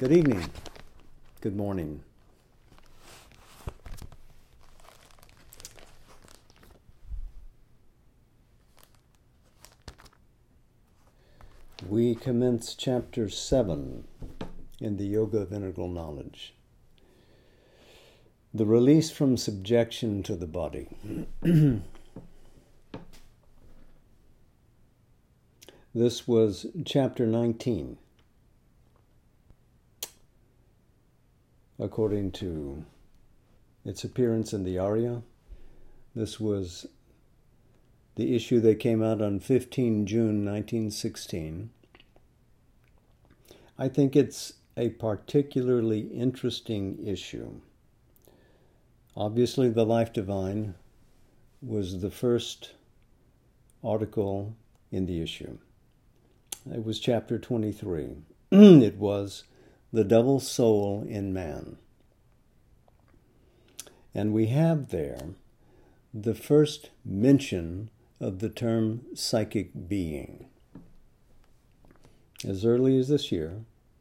Good evening. Good morning. We commence Chapter 7 in the Yoga of Integral Knowledge. The release from subjection to the body. This was Chapter 19. According to its appearance in the Arya, this was the issue that came out on 15 June 1916. I think it's a particularly interesting issue. Obviously, the Life Divine was the first article in the issue. It was Chapter 23. It was the double soul in man. And we have there the first mention of the term psychic being. As early as this year,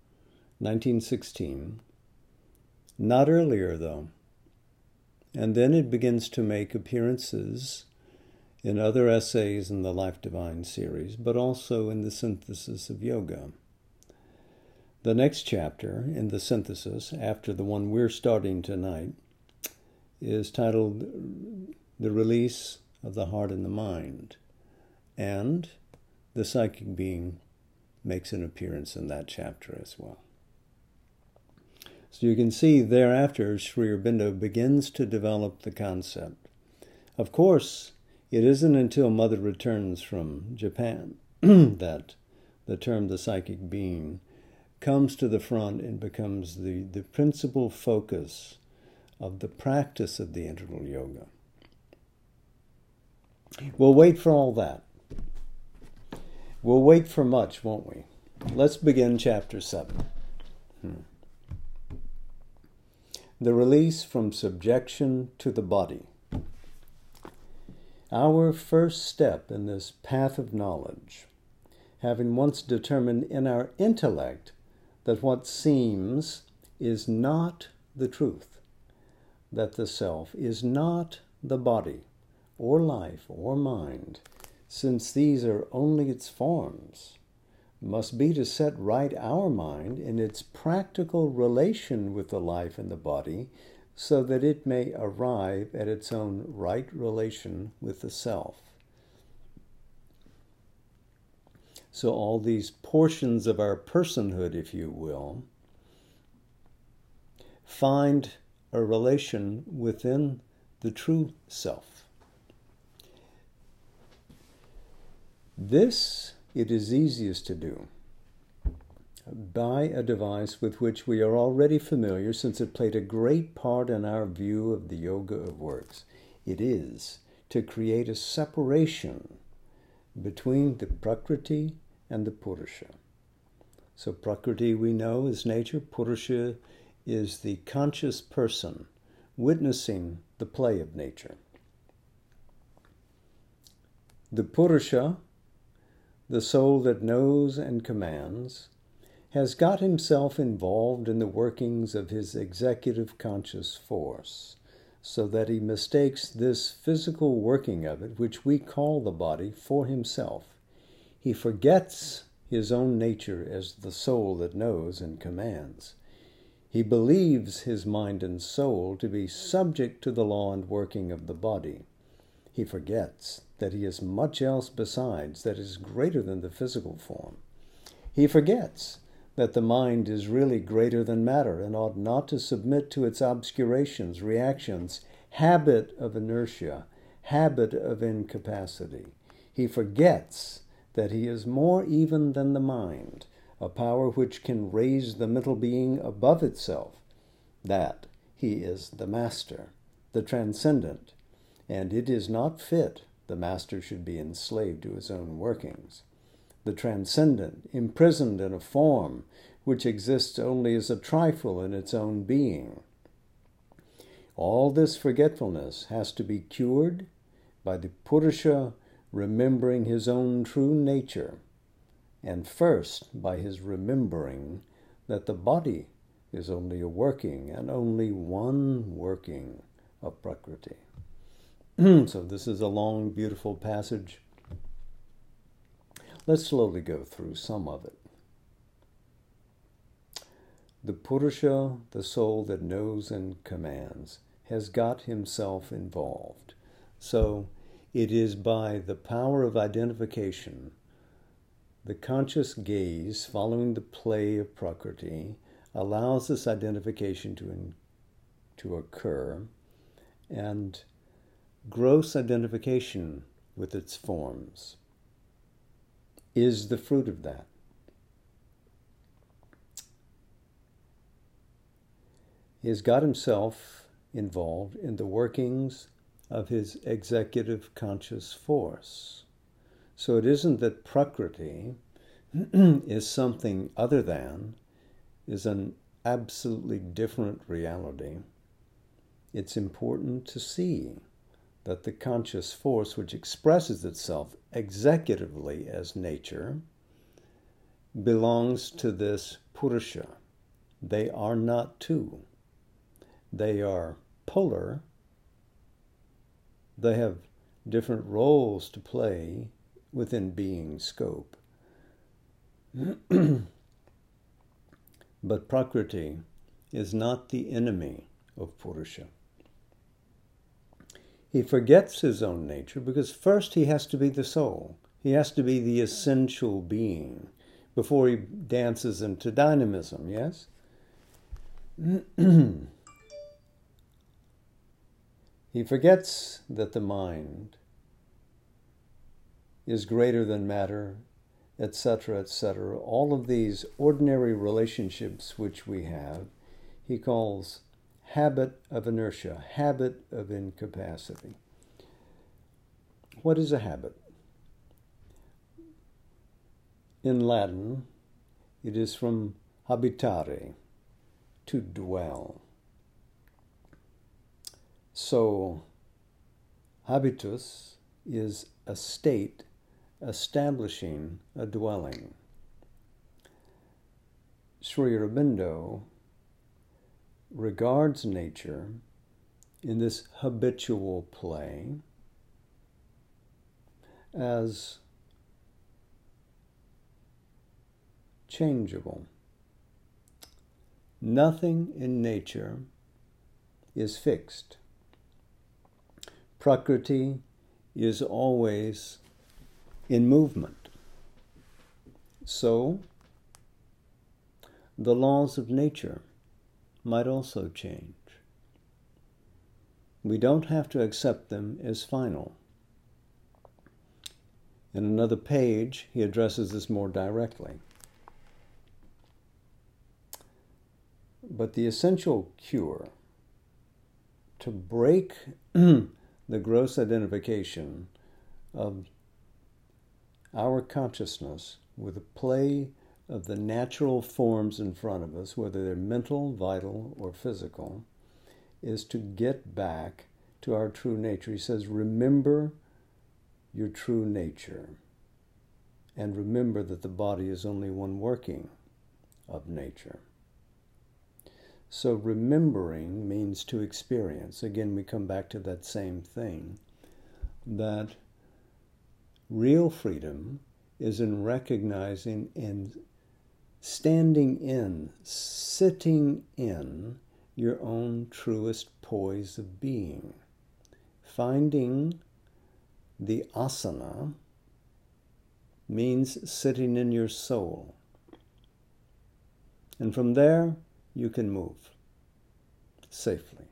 1916, not earlier though. And then it begins to make appearances in other essays in the Life Divine series, but also in the Synthesis of Yoga. The next chapter in the Synthesis, after the one we're starting tonight, is titled The Release of the Heart and the Mind. And the psychic being makes an appearance in that chapter as well. So you can see thereafter, Sri Aurobindo begins to develop the concept. Of course, it isn't until Mother returns from Japan that the term the psychic being comes to the front and becomes the principal focus of the practice of the integral yoga. We'll wait for all that. We'll wait for much, won't we? Let's begin Chapter 7. The release from subjection to the body. Our first step in this path of knowledge, having once determined in our intellect that what seems is not the truth, that the self is not the body, or life, or mind, since these are only its forms, must be to set right our mind in its practical relation with the life and the body, so that it may arrive at its own right relation with the self. So all these portions of our personhood, if you will, find a relation within the true self. This it is easiest to do by a device with which we are already familiar, since it played a great part in our view of the yoga of works. It is to create a separation between the Prakriti and the Purusha. So Prakriti we know is nature. Purusha is the conscious person witnessing the play of nature. The Purusha, the soul that knows and commands, has got himself involved in the workings of his executive conscious force, so that he mistakes this physical working of it, which we call the body, for himself. He forgets his own nature as the soul that knows and commands. He believes his mind and soul to be subject to the law and working of the body. He forgets that he is much else besides that is greater than the physical form. He forgets that the mind is really greater than matter and ought not to submit to its obscurations, reactions, habit of inertia, habit of incapacity. He forgets that he is more even than the mind, a power which can raise the mental being above itself, that he is the master, the transcendent, and it is not fit the master should be enslaved to his own workings. The transcendent, imprisoned in a form which exists only as a trifle in its own being. All this forgetfulness has to be cured by the Purusha remembering his own true nature, and first by his remembering that the body is only a working, and only one working, of Prakriti. So this is a long, beautiful passage. Let's slowly go through some of it. The Purusha, the soul that knows and commands, has got himself involved. So it is by the power of identification, the conscious gaze following the play of Prakriti allows this identification to occur, and gross identification with its forms is the fruit of that. He has got himself involved in the workings of his executive conscious force. So it isn't that Prakriti is something other than, is an absolutely different reality. It's important to see that the conscious force, which expresses itself executively as nature, belongs to this Purusha. They are not two. They are polar. They have different roles to play within being scope. But Prakriti is not the enemy of Purusha. He forgets his own nature because first he has to be the soul. He has to be the essential being before he dances into dynamism, yes? He forgets that the mind is greater than matter, etc., etc. All of these ordinary relationships which we have, he calls habit of inertia, habit of incapacity. What is a habit? In Latin, it is from habitare, to dwell. So, habitus is a state establishing a dwelling. Sri Aurobindo regards nature in this habitual play as changeable. Nothing in nature is fixed. Prakriti is always in movement. So, the laws of nature might also change. We don't have to accept them as final. In another page, he addresses this more directly. But the essential cure to break the gross identification of our consciousness with the play of the natural forms in front of us, whether they're mental, vital, or physical, is to get back to our true nature. He says, remember your true nature, and remember that the body is only one working of nature. So remembering means to experience. Again, we come back to that same thing, that real freedom is in recognizing and standing in, sitting in your own truest poise of being. Finding the asana means sitting in your soul. And from there, you can move safely.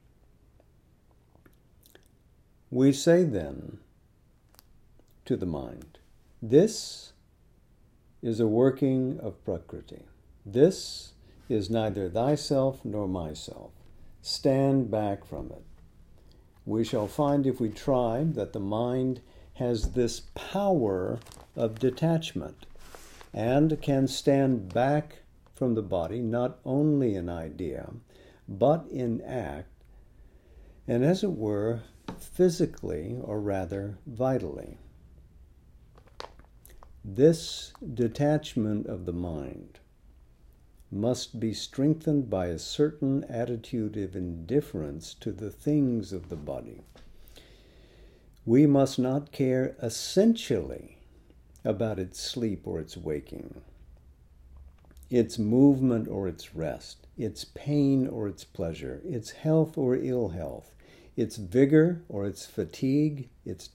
We say then to the mind, this is a working of Prakriti. This is neither thyself nor myself. Stand back from it. We shall find, if we try, that the mind has this power of detachment and can stand back from the body, not only in idea, but in act, and as it were, physically, or rather, vitally. This detachment of the mind must be strengthened by a certain attitude of indifference to the things of the body. We must not care essentially about its sleep or its waking, its movement or its rest, its pain or its pleasure, its health or ill health, its vigor or its fatigue, its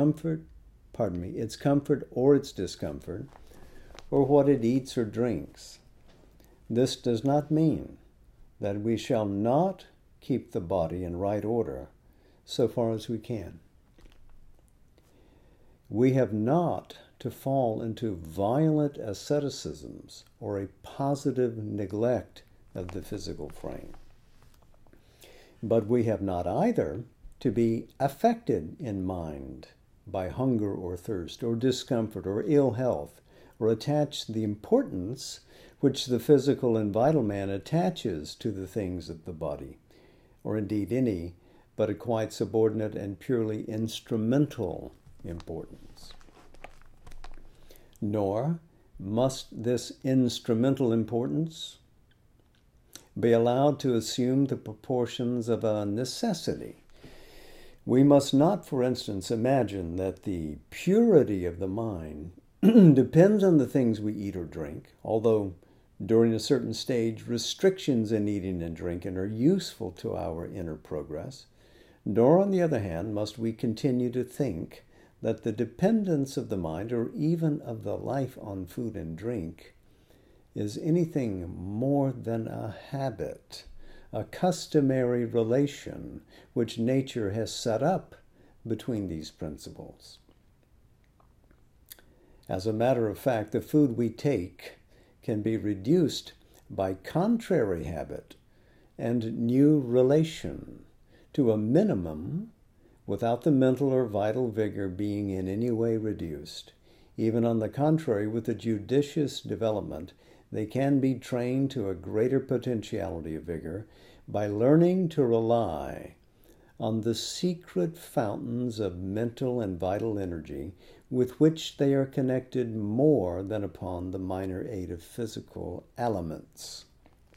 comfort or its discomfort, or what it eats or drinks. This does not mean that we shall not keep the body in right order so far as we can. We have not to fall into violent asceticisms or a positive neglect of the physical frame. But we have not either to be affected in mind by hunger or thirst or discomfort or ill health, or attach the importance which the physical and vital man attaches to the things of the body, or indeed any but a quite subordinate and purely instrumental importance. Nor must this instrumental importance be allowed to assume the proportions of a necessity. We must not, for instance, imagine that the purity of the mind depends on the things we eat or drink, although during a certain stage restrictions in eating and drinking are useful to our inner progress. Nor, on the other hand, must we continue to think that the dependence of the mind, or even of the life on food and drink, is anything more than a habit, a customary relation which nature has set up between these principles. As a matter of fact, the food we take can be reduced by contrary habit and new relation to a minimum without the mental or vital vigor being in any way reduced. Even on the contrary, with a judicious development, they can be trained to a greater potentiality of vigor by learning to rely on the secret fountains of mental and vital energy with which they are connected more than upon the minor aid of physical elements.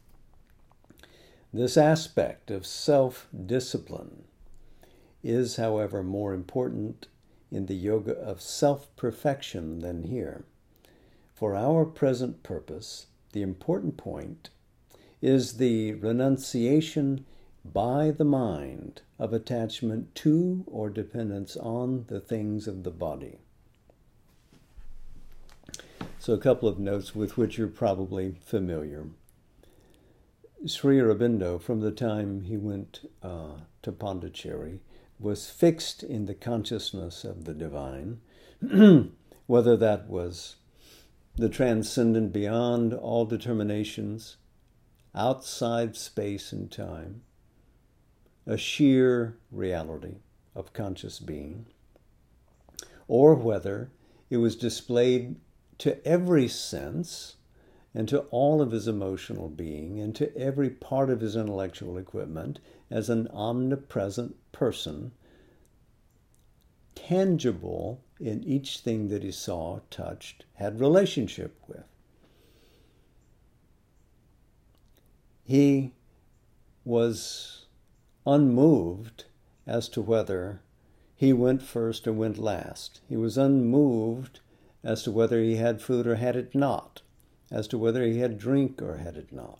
This aspect of self-discipline is, however, more important in the yoga of self-perfection than here. For our present purpose, the important point is the renunciation by the mind of attachment to or dependence on the things of the body. So a couple of notes with which you're probably familiar. Sri Aurobindo, from the time he went to Pondicherry, was fixed in the consciousness of the divine, whether that was the transcendent beyond all determinations, outside space and time, a sheer reality of conscious being, or whether it was displayed to every sense and to all of his emotional being and to every part of his intellectual equipment as an omnipresent person, tangible in each thing that he saw, touched, had relationship with. He was unmoved as to whether he went first or went last. He was unmoved as to whether he had food or had it not, as to whether he had drink or had it not.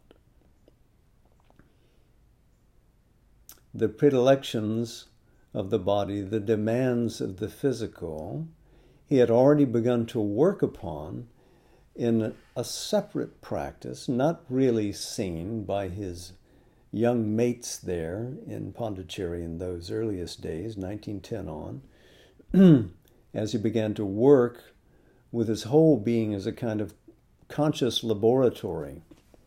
The predilections of the body, the demands of the physical, he had already begun to work upon in a separate practice, not really seen by his young mates there in Pondicherry in those earliest days, 1910 on, as he began to work with his whole being as a kind of conscious laboratory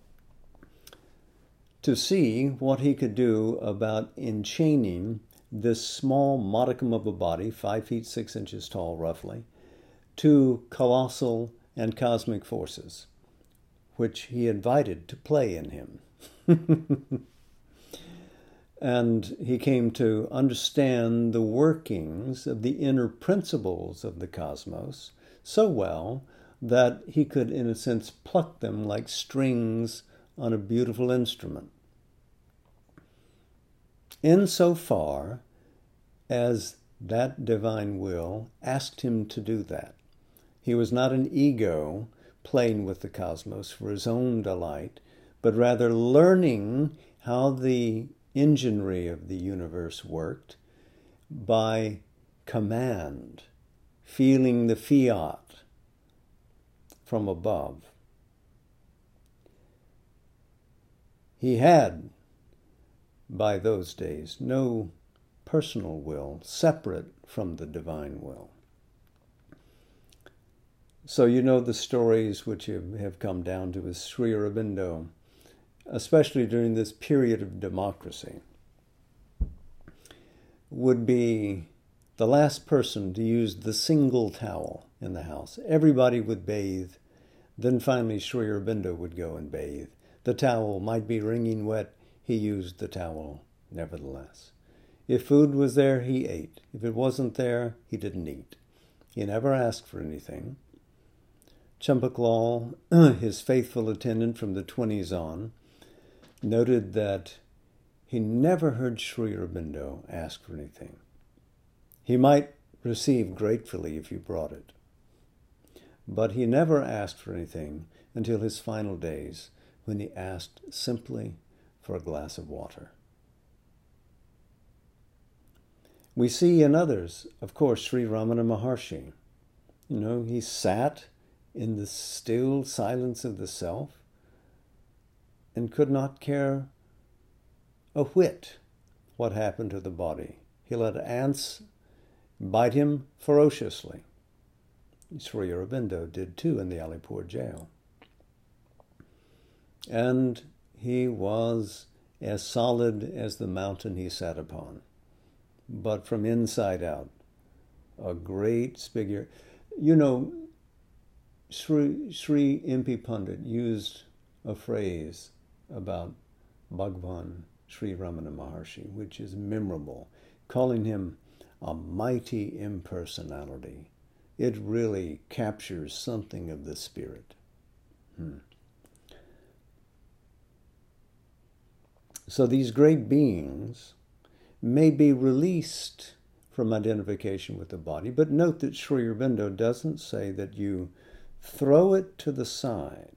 to see what he could do about enchaining this small modicum of a body, 5 feet 6 inches tall roughly, to colossal and cosmic forces, which he invited to play in him. And he came to understand the workings of the inner principles of the cosmos so well that he could, in a sense, pluck them like strings on a beautiful instrument, insofar as that divine will asked him to do that. He was not an ego playing with the cosmos for his own delight, but rather learning how the enginery of the universe worked by command, feeling the fiat from above. He had, by those days, no personal will separate from the divine will. So you know the stories which have come down to is Sri Aurobindo, especially during this period of democracy, would be the last person to use the single towel in the house. Everybody would bathe. Then finally Sri Aurobindo would go and bathe. The towel might be wringing wet. He used the towel nevertheless. If food was there, he ate. If it wasn't there, he didn't eat. He never asked for anything. Champaklal, his faithful attendant from the 20s on, noted that he never heard Sri Aurobindo ask for anything. He might receive gratefully if you brought it, but he never asked for anything until his final days, when he asked simply for a glass of water. We see in others, of course, Sri Ramana Maharshi. He sat in the still silence of the self and could not care a whit what happened to the body. He let ants bite him ferociously. Sri Aurobindo did too in the Alipur jail. And he was as solid as the mountain he sat upon, but from inside out, a great figure. Sri M.P. Pandit used a phrase about Bhagwan Sri Ramana Maharshi, which is memorable, calling him a mighty impersonality. It really captures something of the spirit. So these great beings may be released from identification with the body, but note that Sri Aurobindo doesn't say that you throw it to the side.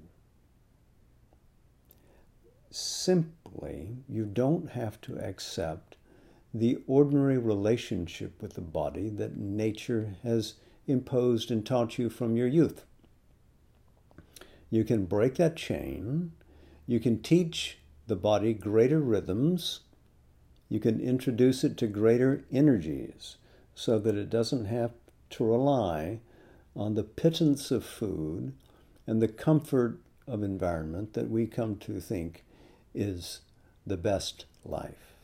Simply, you don't have to accept the ordinary relationship with the body that nature has imposed and taught you from your youth. You can break that chain. You can teach the body greater rhythms. You can introduce it to greater energies so that it doesn't have to rely on the pittance of food and the comfort of environment that we come to think is the best life.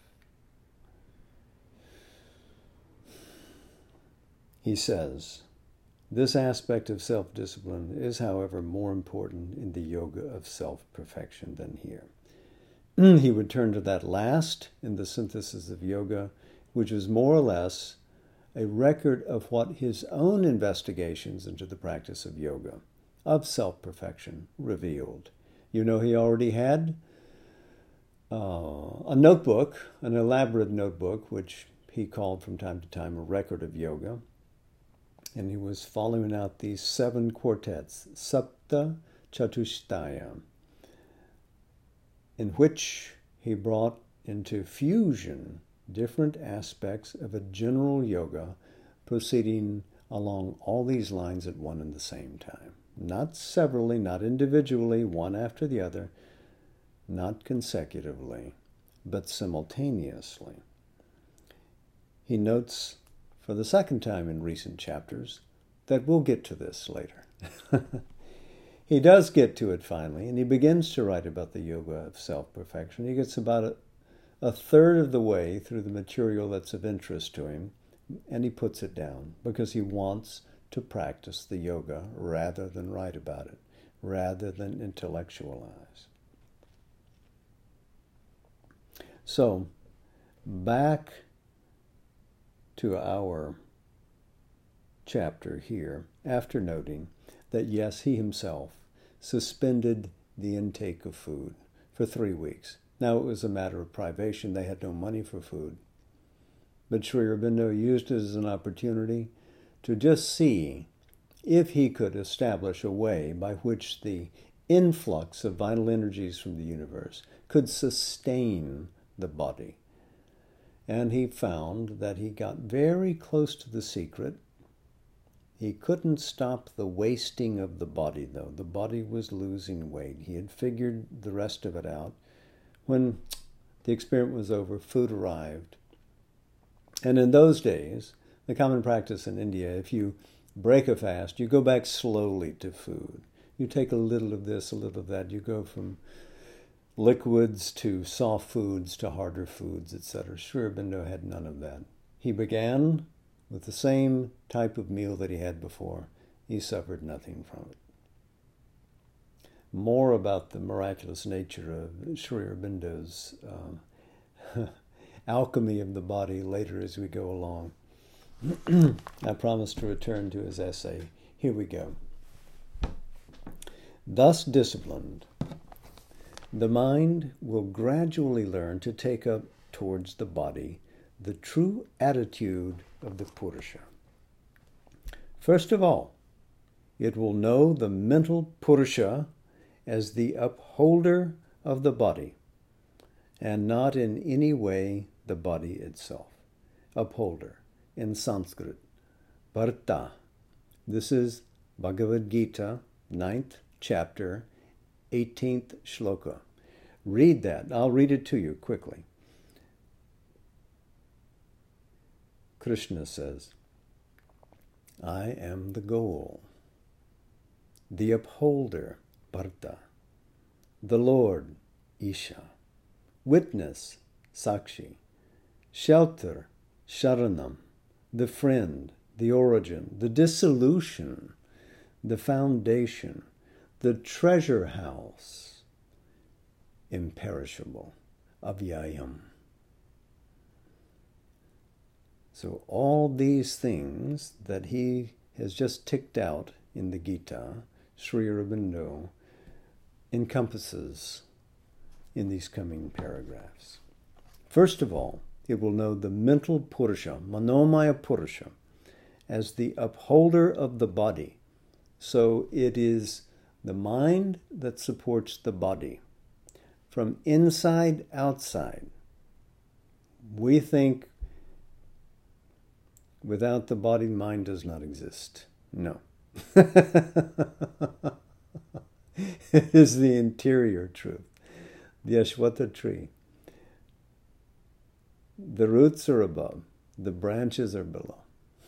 He says, this aspect of self-discipline is, however, more important in the yoga of self-perfection than here. He would turn to that last in the synthesis of yoga, which is more or less a record of what his own investigations into the practice of yoga, of self-perfection, revealed. He already had a notebook, an elaborate notebook, which he called from time to time a record of yoga. And he was following out these 7 quartets, Sapta Chatushtaya, in which he brought into fusion different aspects of a general yoga proceeding along all these lines at one and the same time. Not severally, not individually, one after the other, not consecutively, but simultaneously. He notes for the second time in recent chapters that we'll get to this later. He does get to it finally, and he begins to write about the yoga of self-perfection. He gets about a third of the way through the material that's of interest to him, and he puts it down because he wants to practice the yoga rather than write about it, rather than intellectualize. So, back to our chapter here, after noting that yes, he himself suspended the intake of food for 3 weeks. Now it was a matter of privation. They had no money for food. But Sri Aurobindo used it as an opportunity to just see if he could establish a way by which the influx of vital energies from the universe could sustain the body. And he found that he got very close to the secret. He couldn't stop the wasting of the body, though. The body was losing weight. He had figured the rest of it out. When the experiment was over, food arrived. And in those days, the common practice in India, if you break a fast, you go back slowly to food. You take a little of this, a little of that. You go from liquids to soft foods to harder foods, etc. Sri Aurobindo had none of that. He began with the same type of meal that he had before. He suffered nothing from it. More about the miraculous nature of Sri Aurobindo's alchemy of the body later as we go along. I promise to return to his essay. Here we go. Thus disciplined, the mind will gradually learn to take up towards the body the true attitude of the Purusha. First of all, it will know the mental Purusha as the upholder of the body, and not in any way the body itself. Upholder, in Sanskrit, Bharta. This is Bhagavad Gita, 9th chapter, 18th shloka. Read that. I'll read it to you quickly. Krishna says, I am the goal, the upholder, Bharta, the Lord, Isha, witness, Sakshi, shelter, Sharanam, the friend, the origin, the dissolution, the foundation, the treasure house, imperishable, Avyayam. So all these things that he has just ticked out in the Gita, Sri Aurobindo encompasses in these coming paragraphs. First of all, it will know the mental Purusha, Manomaya Purusha, as the upholder of the body. So it is the mind that supports the body. From inside outside, we think without the body, mind does not exist. No. It is the interior truth, the Ashwatha tree. The roots are above, the branches are below.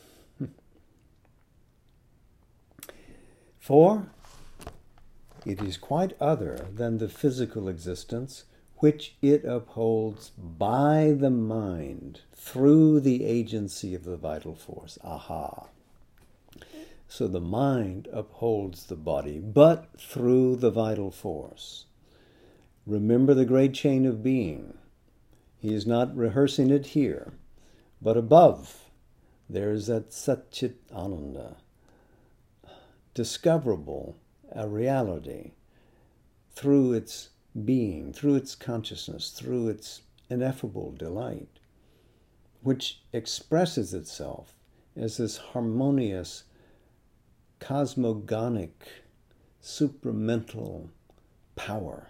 For it is quite other than the physical existence which it upholds by the mind through the agency of the vital force. Aha. So the mind upholds the body, but through the vital force. Remember the great chain of being. He is not rehearsing it here, but above there is that Satchit Ananda, discoverable, a reality, through its being, through its consciousness, through its ineffable delight, which expresses itself as this harmonious, cosmogonic, supramental power.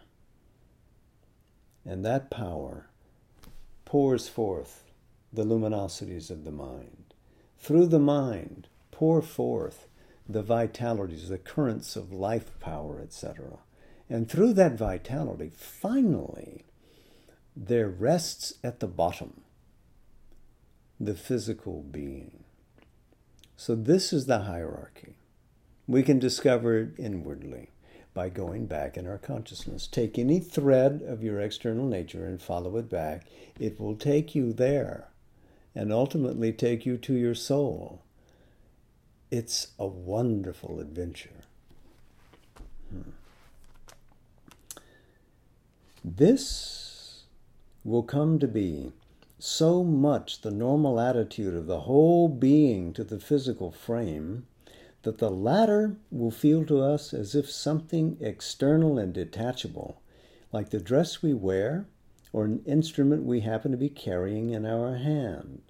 And that power pours forth the luminosities of the mind. Through the mind, pour forth the vitalities, the currents of life power, etc. And through that vitality, finally, there rests at the bottom the physical being. So this is the hierarchy. We can discover it inwardly by going back in our consciousness. Take any thread of your external nature and follow it back. It will take you there and ultimately take you to your soul. It's a wonderful adventure. This will come to be so much the normal attitude of the whole being to the physical frame that the latter will feel to us as if something external and detachable, like the dress we wear or an instrument we happen to be carrying in our hand.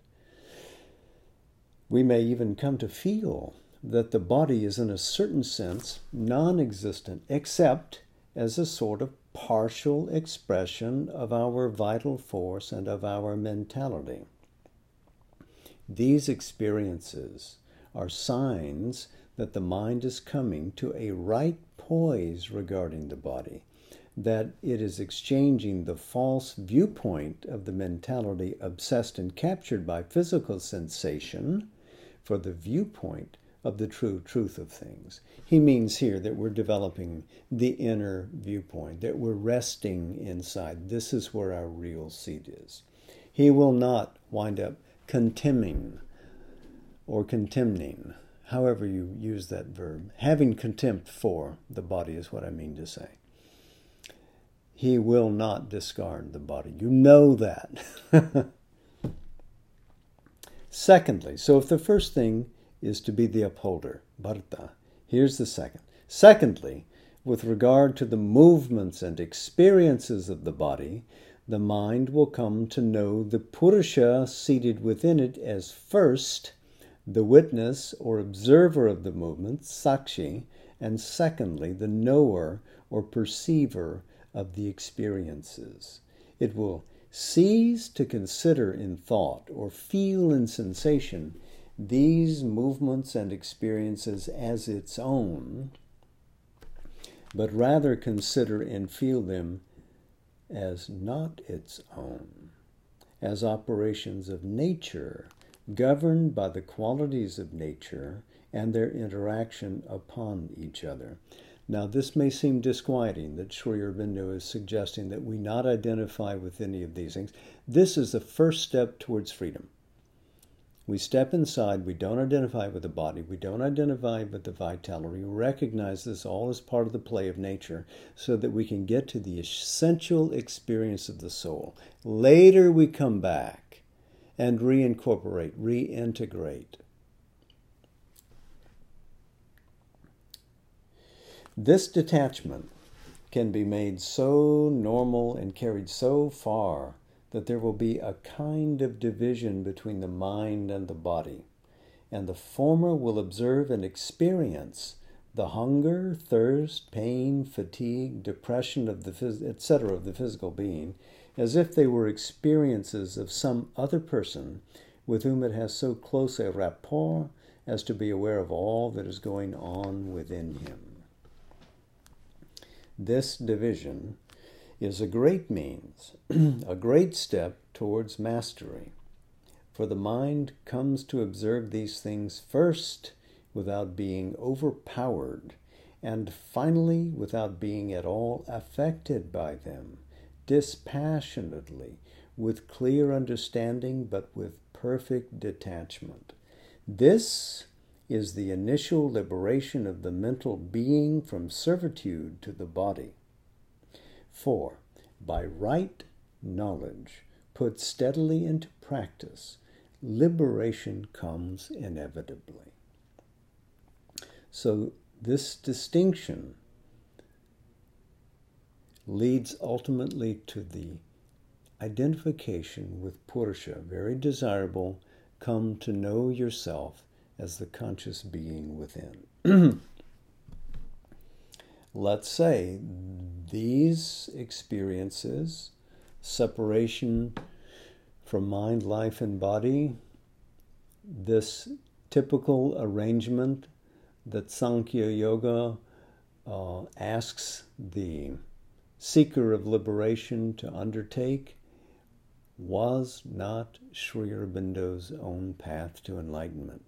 We may even come to feel that the body is in a certain sense non-existent, except as a sort of partial expression of our vital force and of our mentality. These experiences are signs that the mind is coming to a right poise regarding the body, that it is exchanging the false viewpoint of the mentality obsessed and captured by physical sensation for the viewpoint of the true truth of things. He means here that we're developing the inner viewpoint, that we're resting inside. This is where our real seat is. He will not wind up contemning or contemning, however you use that verb. Having contempt for the body is what I mean to say. He will not discard the body. You know that. Secondly, so if the first thing is to be the upholder, Bharata, here's the second. Secondly, with regard to the movements and experiences of the body, the mind will come to know the Purusha seated within it as first, the witness or observer of the movement, Sakshi, and secondly, the knower or perceiver of the experiences. It will cease to consider in thought or feel in sensation these movements and experiences as its own, but rather consider and feel them as not its own, as operations of nature, governed by the qualities of nature and their interaction upon each other. Now, this may seem disquieting that Sri Aurobindo is suggesting that we not identify with any of these things. This is the first step towards freedom. We step inside, we don't identify with the body, we don't identify with the vitality, we recognize this all as part of the play of nature so that we can get to the essential experience of the soul. Later we come back and reincorporate, reintegrate. This detachment can be made so normal and carried so far that there will be a kind of division between the mind and the body, and the former will observe and experience the hunger, thirst, pain, fatigue, depression of the etc. of the physical being, as if they were experiences of some other person with whom it has so close a rapport as to be aware of all that is going on within him. This division is a great means, a great step towards mastery. For the mind comes to observe these things first without being overpowered, and finally without being at all affected by them, dispassionately, with clear understanding, but with perfect detachment. This is the initial liberation of the mental being from servitude to the body. For, by right knowledge, put steadily into practice, liberation comes inevitably. So this distinction leads ultimately to the identification with Purusha, very desirable, come to know yourself as the conscious being within. Let's say these experiences, separation from mind, life, and body, this typical arrangement that Sankhya Yoga asks the seeker of liberation to undertake, was not Sri Aurobindo's own path to enlightenment.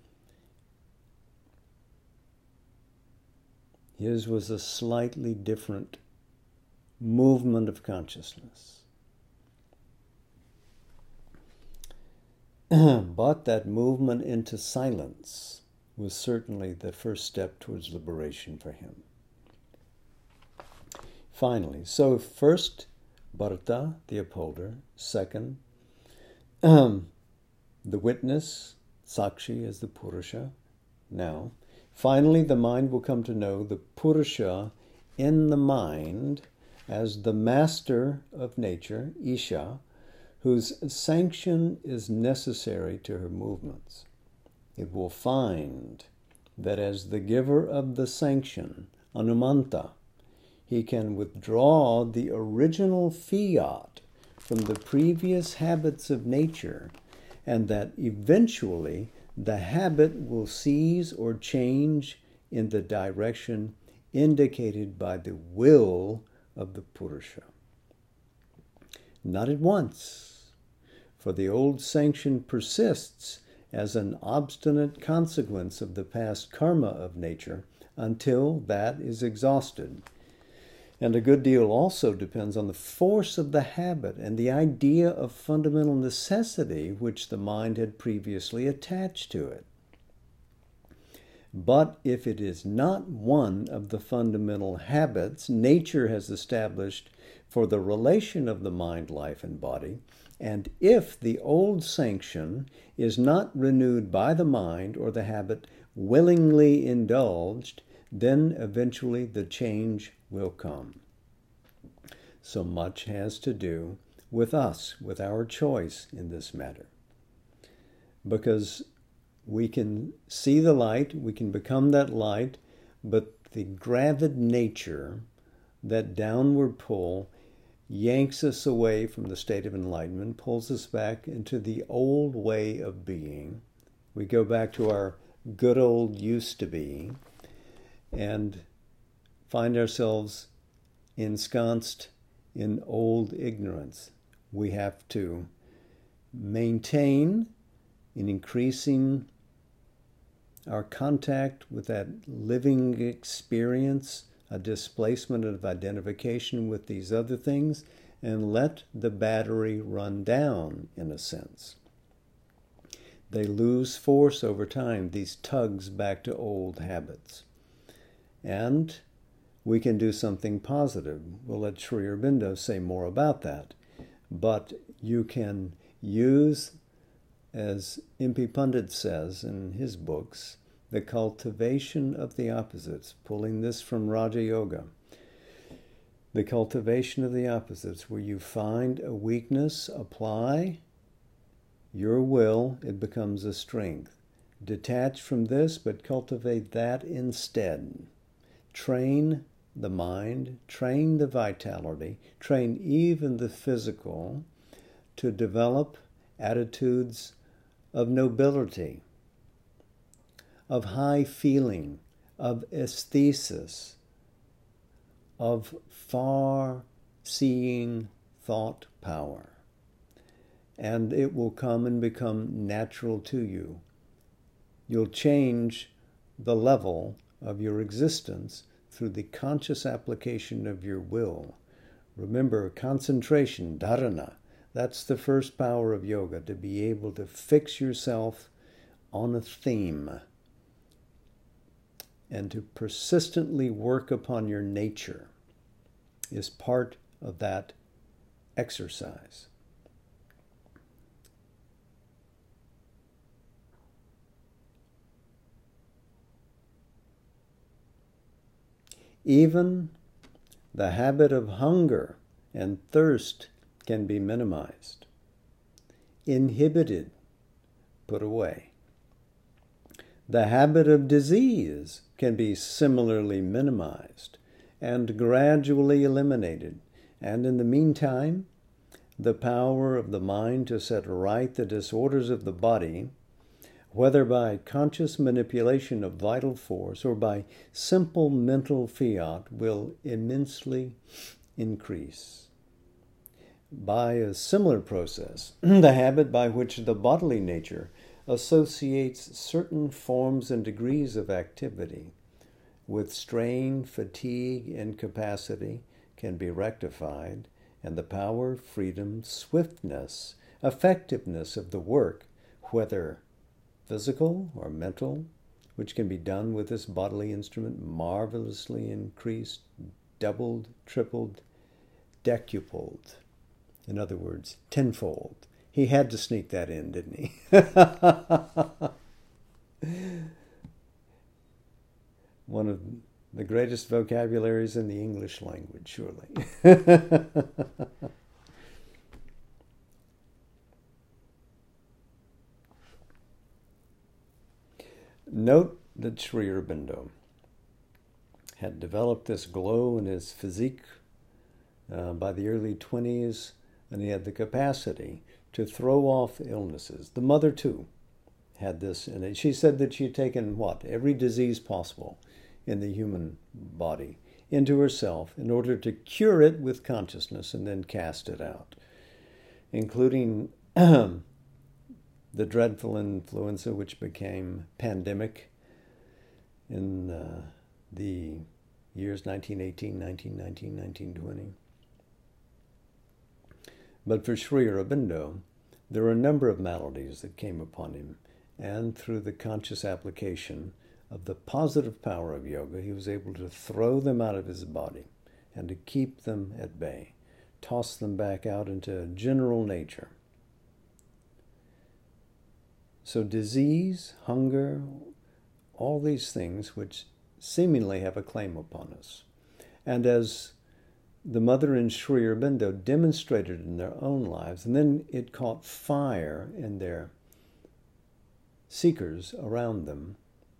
His was a slightly different movement of consciousness. But that movement into silence was certainly the first step towards liberation for him. Finally, so first, Bharata, the upholder. Second, the witness, Sakshi, as the Purusha. Now, finally, the mind will come to know the Purusha in the mind as the master of nature, Isha, whose sanction is necessary to her movements. It will find that as the giver of the sanction, Anumanta, he can withdraw the original fiat from the previous habits of nature, and that eventually the habit will cease or change in the direction indicated by the will of the Purusha. Not at once, for the old sanction persists as an obstinate consequence of the past karma of nature until that is exhausted. And a good deal also depends on the force of the habit and the idea of fundamental necessity which the mind had previously attached to it. But if it is not one of the fundamental habits nature has established for the relation of the mind, life, and body, and if the old sanction is not renewed by the mind or the habit willingly indulged, then eventually the change will come. So much has to do with us, with our choice in this matter. Because we can see the light, we can become that light, but the gravid nature, that downward pull, yanks us away from the state of enlightenment, pulls us back into the old way of being. We go back to our good old used to be and find ourselves ensconced in old ignorance. We have to maintain in increasing our contact with that living experience, a displacement of identification with these other things, and let the battery run down, in a sense. They lose force over time, these tugs back to old habits. And we can do something positive. We'll let Sri Aurobindo say more about that. But you can use, as Impi Pandit says in his books, the cultivation of the opposites, pulling this from Raja Yoga. The cultivation of the opposites, where you find a weakness, apply your will, it becomes a strength. Detach from this, but cultivate that instead. Train the mind, train the vitality, train even the physical to develop attitudes of nobility, of high feeling, of aesthesis, of far-seeing thought power. And it will come and become natural to you. You'll change the level of your existence through the conscious application of your will. Remember, concentration, dharana, that's the first power of yoga, to be able to fix yourself on a theme and to persistently work upon your nature is part of that exercise. Even the habit of hunger and thirst can be minimized, inhibited, put away. The habit of disease can be similarly minimized and gradually eliminated. And in the meantime, the power of the mind to set right the disorders of the body, whether by conscious manipulation of vital force or by simple mental fiat, will immensely increase. By a similar process, the habit by which the bodily nature associates certain forms and degrees of activity with strain, fatigue, incapacity can be rectified, and the power, freedom, swiftness, effectiveness of the work, whether physical or mental, which can be done with this bodily instrument, marvelously increased, doubled, tripled, decupled. In other words, tenfold. He had to sneak that in, didn't he? One of The greatest vocabularies in the English language, surely. Note that Sri Aurobindo had developed this glow in his physique by the early 20s, and he had the capacity to throw off illnesses. The mother, too, had this in it. She said that she had taken, every disease possible in the human body into herself in order to cure it with consciousness and then cast it out, including the dreadful influenza which became pandemic in the years 1918, 1919, 1920. But for Sri Aurobindo, there were a number of maladies that came upon him, and through the conscious application of the positive power of yoga, he was able to throw them out of his body and to keep them at bay, toss them back out into general nature. So disease, hunger, all these things which seemingly have a claim upon us. And as the mother and Sri Aurobindo demonstrated in their own lives, and then it caught fire in their seekers around them,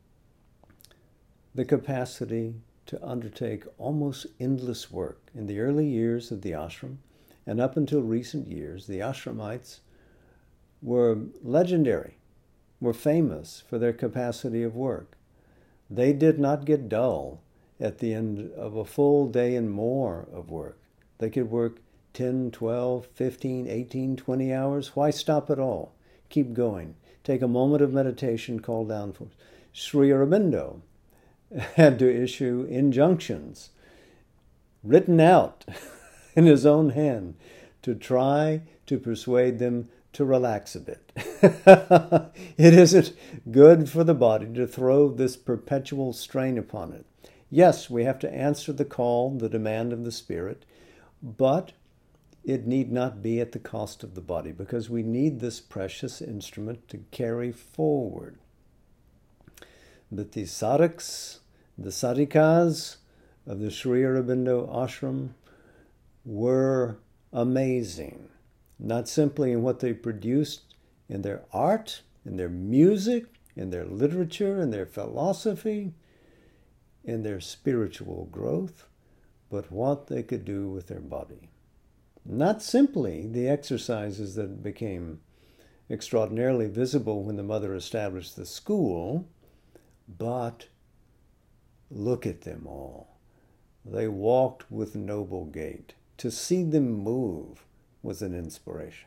the capacity to undertake almost endless work. In the early years of the ashram, and up until recent years, the ashramites were legendary, were famous for their capacity of work. They did not get dull at the end of a full day and more of work. They could work 10, 12, 15, 18, 20 hours. Why stop at all? Keep going. Take a moment of meditation, call down for Sri Aurobindo had to issue injunctions written out in his own hand to try to persuade them to relax a bit. It isn't good for the body to throw this perpetual strain upon it. Yes, we have to answer the call, the demand of the spirit, but it need not be at the cost of the body, because we need this precious instrument to carry forward. But the sadhaks, the sadhikas of the Sri Aurobindo ashram were amazing, not simply in what they produced in their art, in their music, in their literature, in their philosophy, in their spiritual growth, but what they could do with their body. Not simply the exercises that became extraordinarily visible when the mother established the school, but look at them all. They walked with noble gait. To see them move was an inspiration.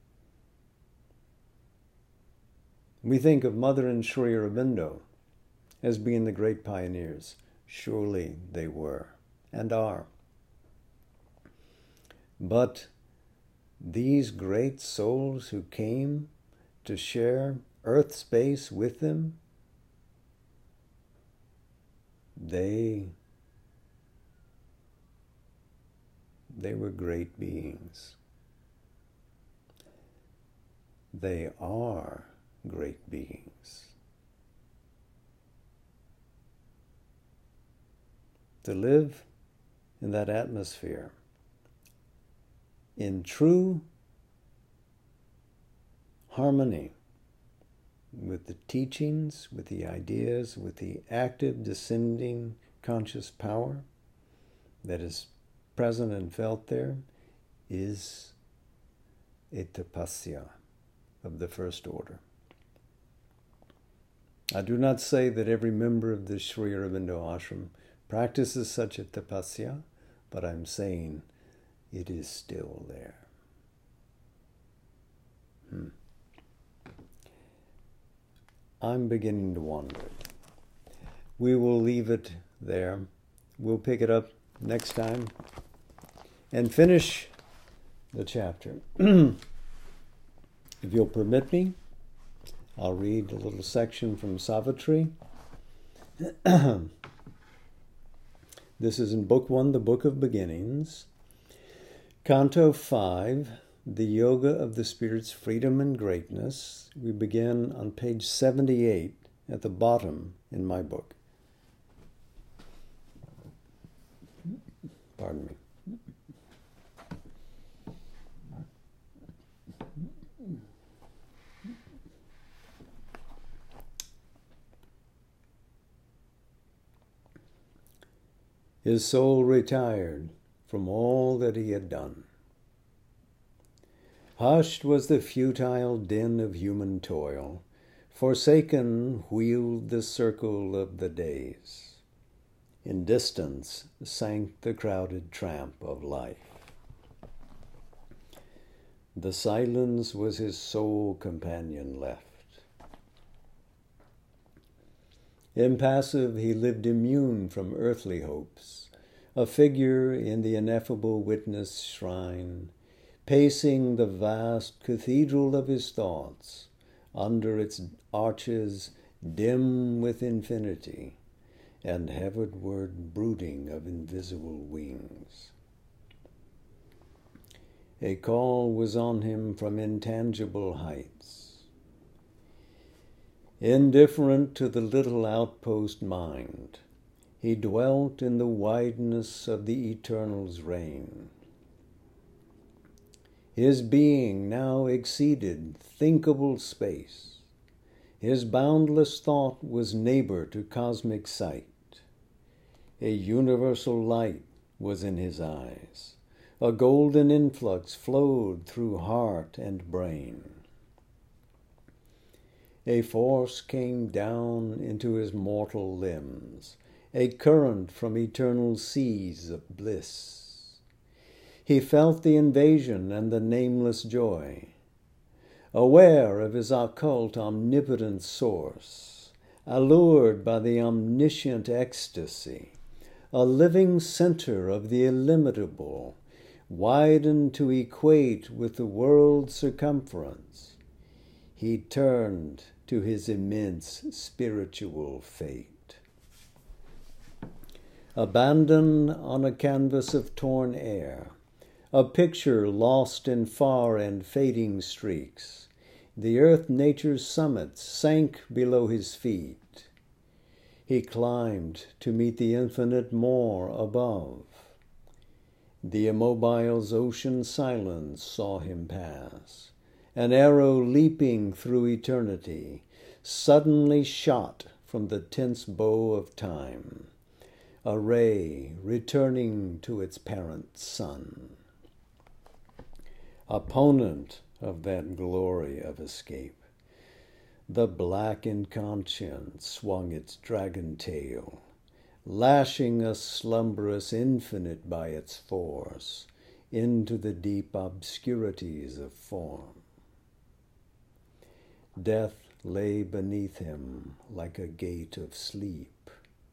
We think of Mother and Sri Aurobindo as being the great pioneers. Surely they were and are. But these great souls who came to share earth space with them, they were great beings. They are great beings. To live in that atmosphere, in true harmony with the teachings, with the ideas, with the active, descending, conscious power that is present and felt there, is a tapasya of the first order. I do not say that every member of the Sri Aurobindo ashram practices such a tapasya, but I'm saying it is still there. I'm beginning to wander. We will leave it there. We'll pick it up next time and finish the chapter. If you'll permit me, I'll read a little section from Savitri. This is in Book 1, the Book of Beginnings. Canto 5, The Yoga of the Spirit's Freedom and Greatness. We begin on page 78 at the bottom in my book. Pardon me. His soul retired from all that he had done. Hushed was the futile din of human toil. Forsaken wheeled the circle of the days. In distance sank the crowded tramp of life. The silence was his sole companion left. Impassive, he lived immune from earthly hopes, a figure in the ineffable witness shrine, pacing the vast cathedral of his thoughts, under its arches dim with infinity, and heavenward brooding of invisible wings. A call was on him from intangible heights. Indifferent to the little outpost mind, he dwelt in the wideness of the Eternal's reign. His being now exceeded thinkable space. His boundless thought was neighbor to cosmic sight. A universal light was in his eyes. A golden influx flowed through heart and brain. A force came down into his mortal limbs, a current from eternal seas of bliss. He felt the invasion and the nameless joy. Aware of his occult omnipotent source, allured by the omniscient ecstasy, a living center of the illimitable, widened to equate with the world's circumference, he turned to his immense spiritual fate. Abandoned on a canvas of torn air, a picture lost in far and fading streaks, the earth-nature's summits sank below his feet. He climbed to meet the infinite more above. The immobile's ocean silence saw him pass. An arrow leaping through eternity, suddenly shot from the tense bow of time, a ray returning to its parent sun. Opponent of that glory of escape, the black inconscience swung its dragon tail, lashing a slumberous infinite by its force into the deep obscurities of form. Death lay beneath him like a gate of sleep.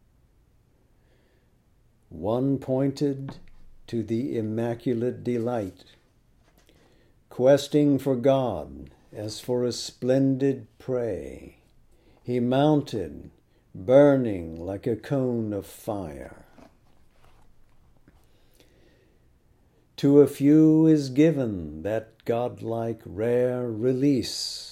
One pointed to the immaculate delight, questing for God as for a splendid prey. He mounted, burning like a cone of fire. To a few is given that godlike rare release.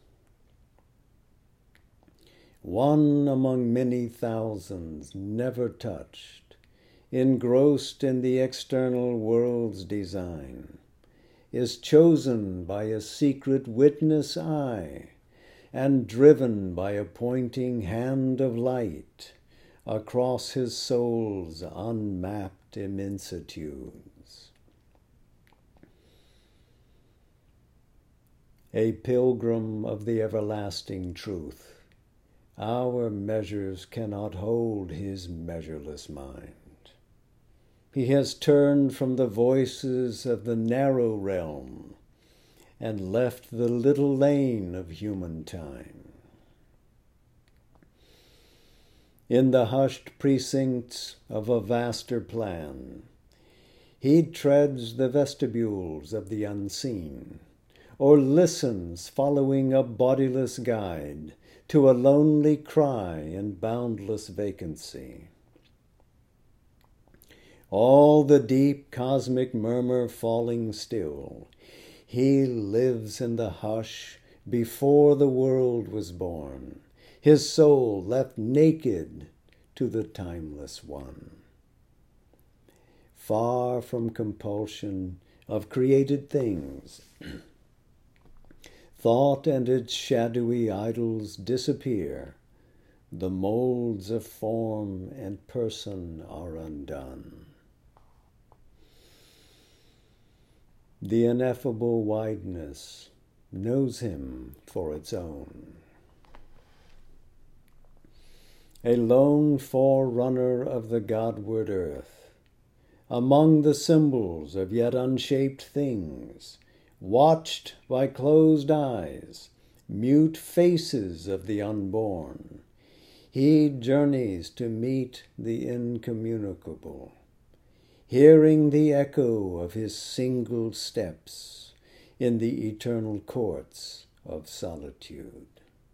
One among many thousands never touched, engrossed in the external world's design, is chosen by a secret witness eye and driven by a pointing hand of light across his soul's unmapped immensitudes. A pilgrim of the everlasting truth, our measures cannot hold his measureless mind. He has turned from the voices of the narrow realm and left the little lane of human time. In the hushed precincts of a vaster plan, he treads the vestibules of the unseen, or listens following a bodiless guide to a lonely cry in boundless vacancy. All the deep cosmic murmur falling still, he lives in the hush before the world was born, his soul left naked to the timeless one. far from compulsion of created things. Thought and its shadowy idols disappear. The molds of form and person are undone. The ineffable wideness knows him for its own. A lone forerunner of the Godward earth, among the symbols of yet unshaped things, watched by closed eyes, mute faces of the unborn, he journeys to meet the incommunicable, hearing the echo of his single steps in the eternal courts of solitude.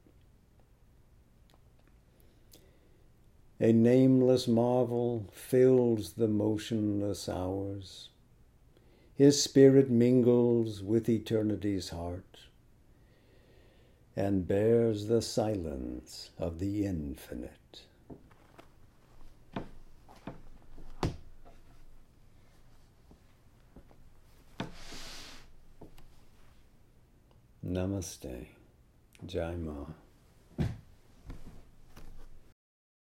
A nameless marvel fills the motionless hours. His spirit mingles with eternity's heart and bears the silence of the infinite. Namaste. Jai Ma.